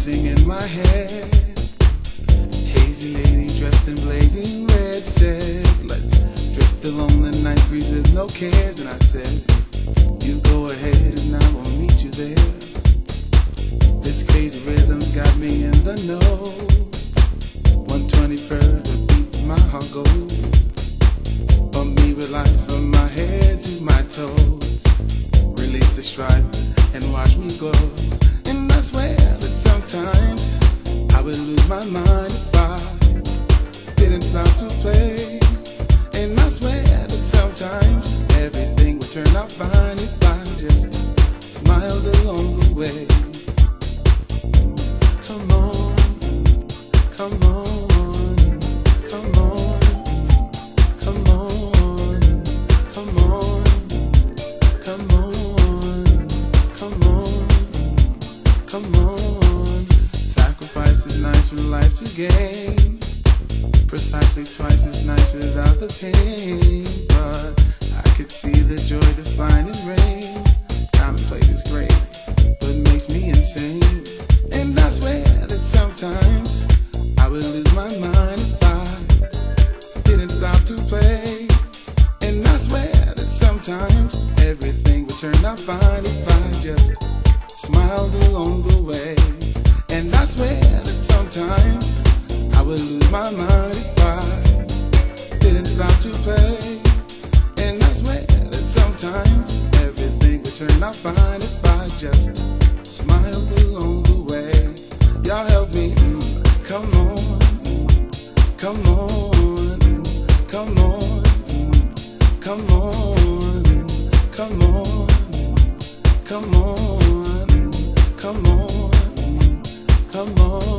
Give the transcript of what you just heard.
racing in my head. Hazy lady dressed in blazing red said, let's drift along the night breeze with no cares. And I said, you go ahead and I will meet you there. This crazy rhythm's got me in the know. 121st, the beat my heart goes. Bump me with life from my head to my toes. Release the strife and watch me glow. And I swear that sometimes I would lose my mind if I didn't stop to play. And I swear that sometimes everything would turn out fine if I just smiled along the way. Come on, come on, come on, come on, come on, come on, come on, come on. Sacrifice is nice with life to gain. Precisely twice as nice without the pain. But I could see the joy defined in rain. Contemplate is great, but makes me insane. And I swear that sometimes I would lose my mind if I didn't stop to play. And I swear that sometimes everything would turn out fine if I just smiled along the way. And I swear that sometimes I would lose my mind if I didn't stop to play. And I swear that sometimes everything would turn out fine if I just smiled along the way. Y'all help me, come on, come on, come on, come on, come on, come on, come on, come on.